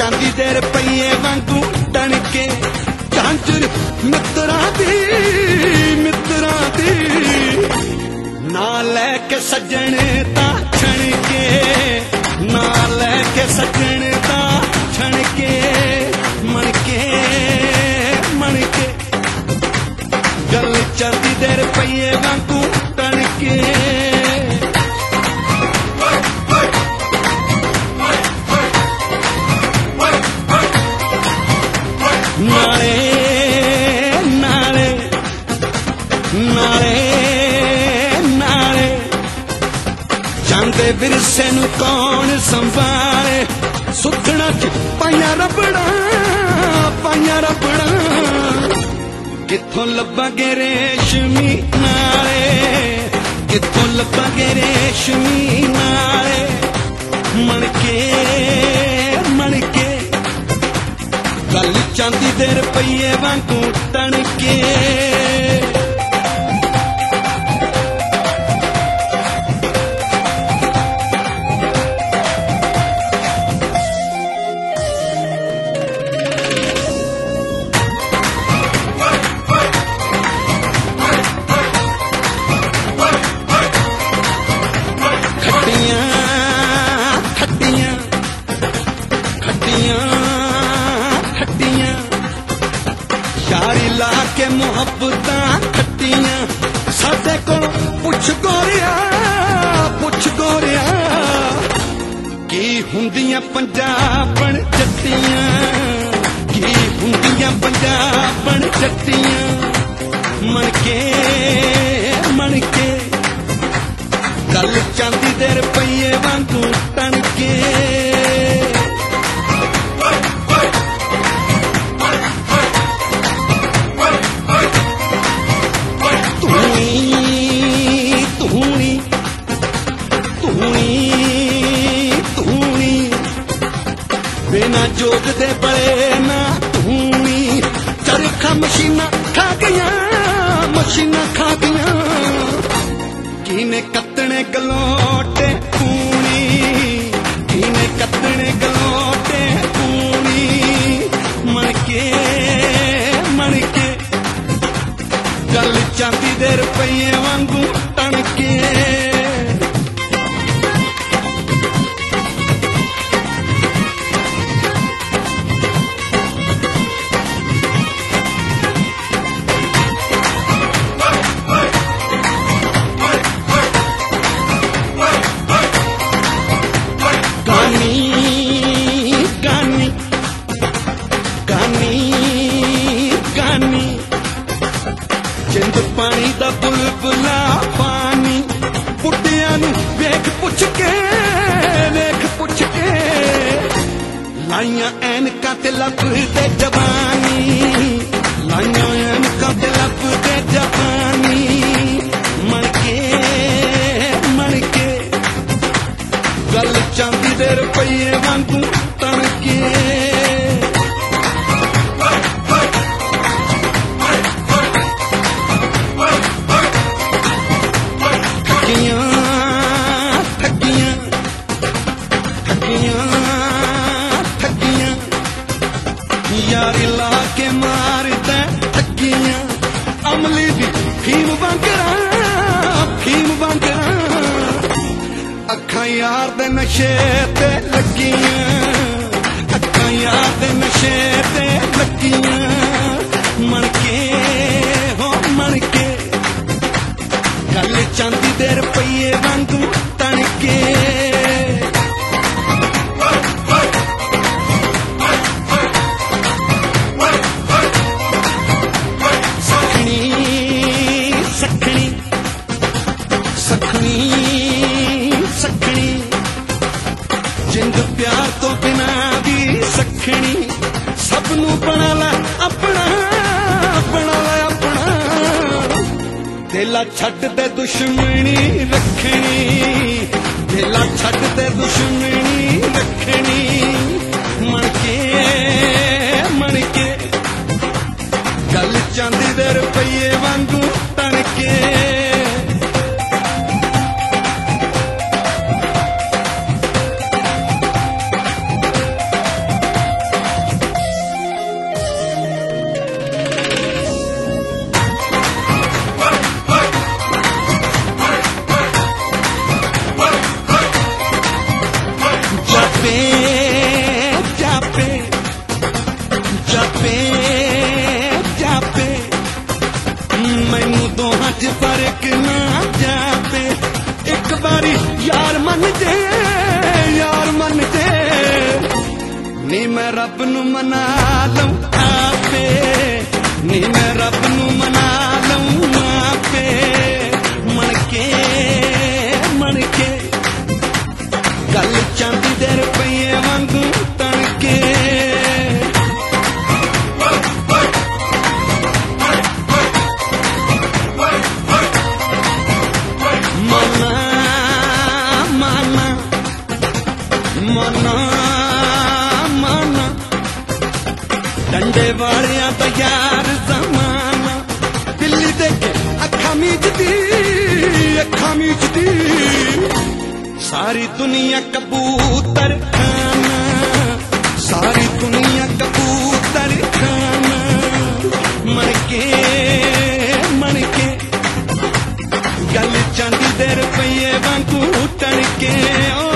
चांदी दे रुपये वांगू टणके झांझर मित्रा दी ना लैके सजन ता छणके ना लैके सजन ता छणके मणके गल चांदी दे रुपये वांगू टणके नाले नाले नाले नाले जांदे विरसे नू कौन संभाले सुखना च पाइया रबड़ा कित्थों लब्बांगे रेशमी नाले कित्थों लब्बांगे रेशमी नाले मणके गल चांदी दे रुपये वांगू टणके यारी ला के मुहब्बतां खट्टियां साडे कोल पुछ गोरिया की हुंदियां पंजाबण जट्टियां की हुंदियां पंजाबण जट्टियां मणके गल चांदी दे रुपये वांगू टणके बिना जोग दे बड़े ना धूनी चरखा मशीना खा गया कीने कतने गलोटे कूनी कीने कतने गलोटे कूनी मणके गल चांदी दे रुपये वांगू टणके गानी जिंद पानी दा बुलबुला पानी बुढ़िया नू वेख पुछ के लाइया ऐनकां ते लब दे जवानी लाइया ऐनकां ते लब दे जवानी मणके गल चांदी दे रुपये वांगू टणके यारी ला के मारदा ठगियां अमली दी फीम वांगरा अखां यार दे नशे ते लगियां अखां यार दे नशे ते लगियां मणके गल चांदी दे रुपये वांगू टणके सखनी जिंद प्यार तो बिना दी सखनी सबनू बना ला अपना दिला छड्ड दे दुश्मनी रखनी दिला छड्ड दे दुश्मनी रखनी मणके गल चांदी दे रुपये वांगू टणके जापे जापे जापे जापे मैनू दोहां च फर्क ना जापे एक बारी यार मन जे नी मैं रब नू मना लूं आपे नी मैं रब नू मना लूं आपे मन के गल चांदी दे रुपये वांगू तणके मना मना मना मना डंडे वालियां दा यार जमाना दिल्ली देखे अखा मीचदी सारी दुनिया कबूतर खाना सारी दुनिया कबूतर खाना मन के गल चांदी दे रुपये वांगू तणके।